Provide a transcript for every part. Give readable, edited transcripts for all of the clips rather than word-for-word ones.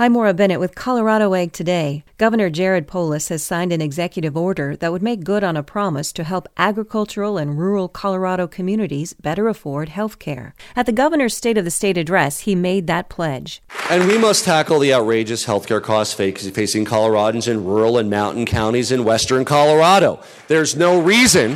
Hi, Maura Bennett with Colorado Ag Today. Governor Jared Polis has signed an executive order that would make good on a promise to help agricultural and rural Colorado communities better afford health care. At the governor's State of the State address, he made that pledge. And we must tackle the outrageous healthcare costs facing Coloradans in rural and mountain counties in western Colorado. There is no reason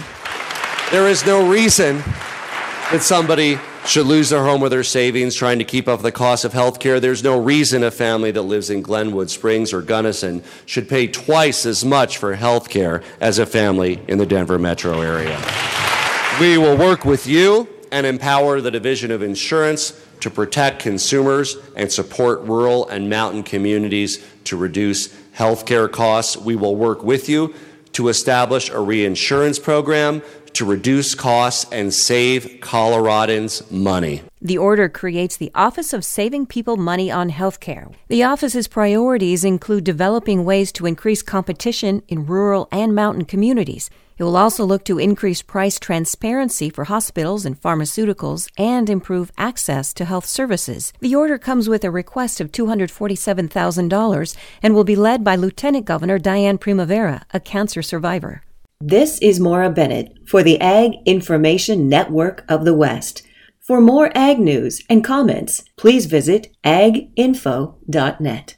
that somebody should lose their home or their savings trying to keep up with the cost of health care. There's no reason a family that lives in Glenwood Springs or Gunnison should pay twice as much for health care as a family in the Denver metro area. We will work with you and empower the Division of Insurance to protect consumers and support rural and mountain communities to reduce health care costs. We will work with you to establish a reinsurance program to reduce costs and save Coloradans money. The order creates the Office of Saving People Money on Healthcare. The office's priorities include developing ways to increase competition in rural and mountain communities. It will also look to increase price transparency for hospitals and pharmaceuticals and improve access to health services. The order comes with a request of $247,000 and will be led by Lieutenant Governor Diane Primavera, a cancer survivor. This is Maura Bennett for the Ag Information Network of the West. For more ag news and comments, please visit aginfo.net.